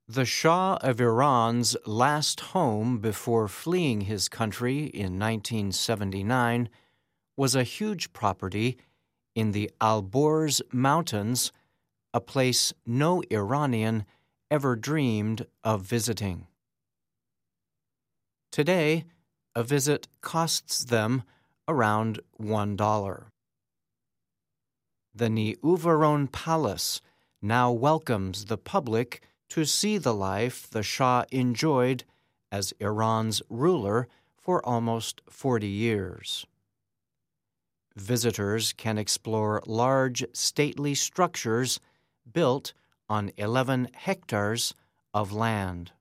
The Shah of Iran's last home before fleeing his country in 1979 was a huge property in the Alborz Mountains, a place no Iranian ever dreamed of visiting. Today, a visit costs them around $1. The Niuvaron Palace now welcomes the public to see the life the Shah enjoyed as Iran's ruler for almost 40 years. Visitors can explore large, stately structures built on 11 hectares of land.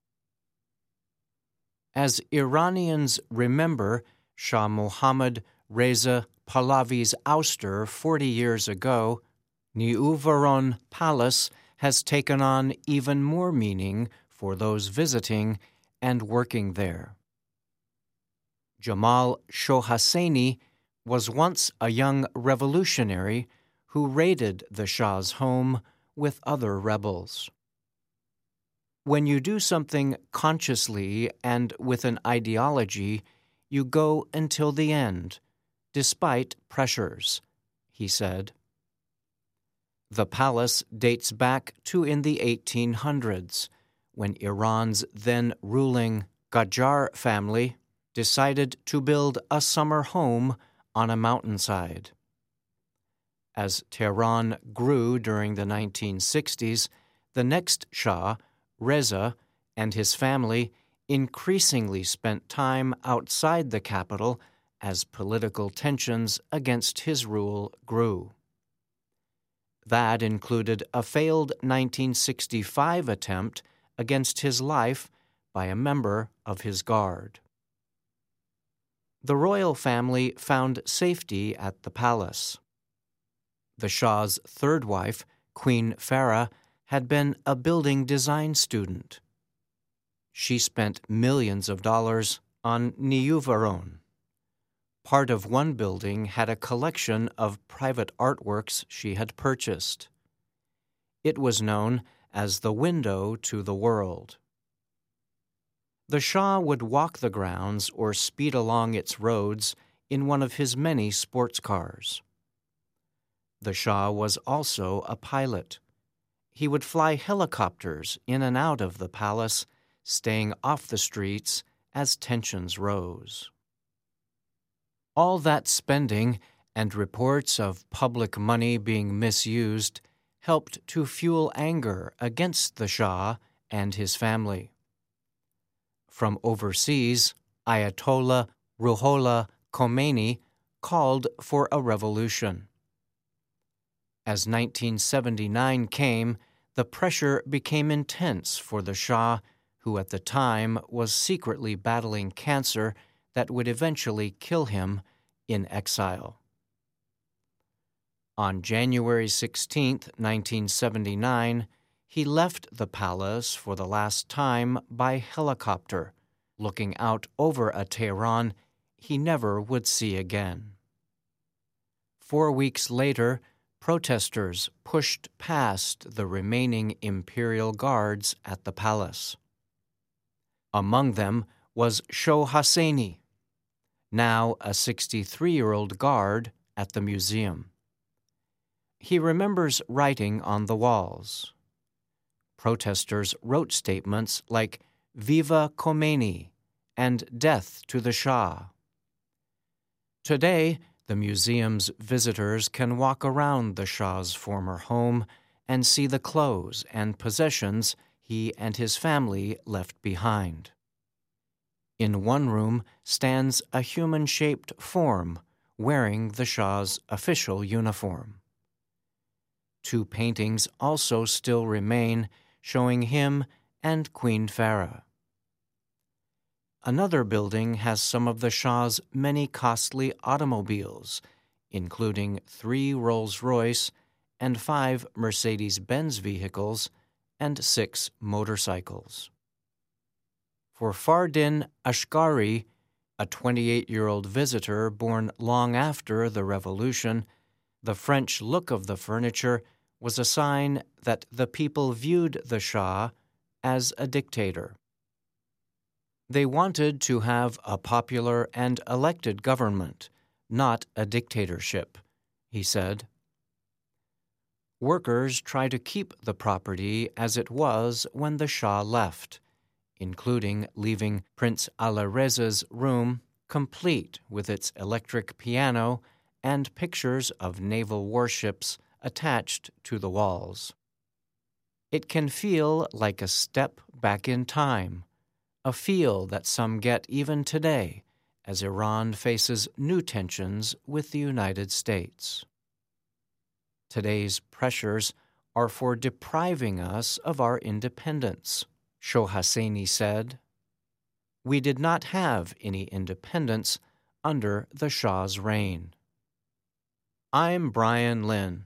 As Iranians remember Shah Mohammad Reza Pahlavi's ouster 40 years ago, Niuvaron Palace has taken on even more meaning for those visiting and working there. Jamal Shohasseini was once a young revolutionary who raided the Shah's home with other rebels. When you do something consciously and with an ideology, you go until the end, despite pressures, he said. The palace dates back to in the 1800s, when Iran's then ruling Qajar family decided to build a summer home on a mountainside. As Tehran grew during the 1960s, the next Shah, Reza, and his family increasingly spent time outside the capital as political tensions against his rule grew. That included a failed 1965 attempt against his life by a member of his guard. The royal family found safety at the palace. The Shah's third wife, Queen Farah, had been a building design student. She spent millions of dollars on Niuvaron. Part of one building had a collection of private artworks she had purchased. It was known as the window to the world. The Shah would walk the grounds or speed along its roads in one of his many sports cars. The Shah was also a pilot. He would fly helicopters in and out of the palace, staying off the streets as tensions rose. All that spending and reports of public money being misused helped to fuel anger against the Shah and his family. From overseas, Ayatollah Ruhollah Khomeini called for a revolution. As 1979 came, the pressure became intense for the Shah, who at the time was secretly battling cancer that would eventually kill him in exile. On January 16, 1979, he left the palace for the last time by helicopter, looking out over a Tehran he never would see again. 4 weeks later, protesters pushed past the remaining imperial guards at the palace. Among them was Shohasseini, now a 63-year-old guard at the museum. He remembers writing on the walls. Protesters wrote statements like "Viva Khomeini" and "Death to the Shah." Today, the museum's visitors can walk around the Shah's former home and see the clothes and possessions he and his family left behind. In one room stands a human-shaped form wearing the Shah's official uniform. 2 paintings also still remain, showing him and Queen Farah. Another building has some of the Shah's many costly automobiles, including 3 Rolls-Royce and 5 Mercedes-Benz vehicles and 6 motorcycles. For Fardin Ashkari, a 28-year-old visitor born long after the revolution, the French look of the furniture was a sign that the people viewed the Shah, as a dictator. They wanted to have a popular and elected government, not a dictatorship, he said. Workers try to keep the property as it was when the Shah left, including leaving Prince Alareza's room complete with its electric piano and pictures of naval warships attached to the walls. It can feel like a step back in time, a feel that some get even today as Iran faces new tensions with the United States. Today's pressures are for depriving us of our independence, Shohaseni said. We did not have any independence under the Shah's reign. I'm Brian Lynn.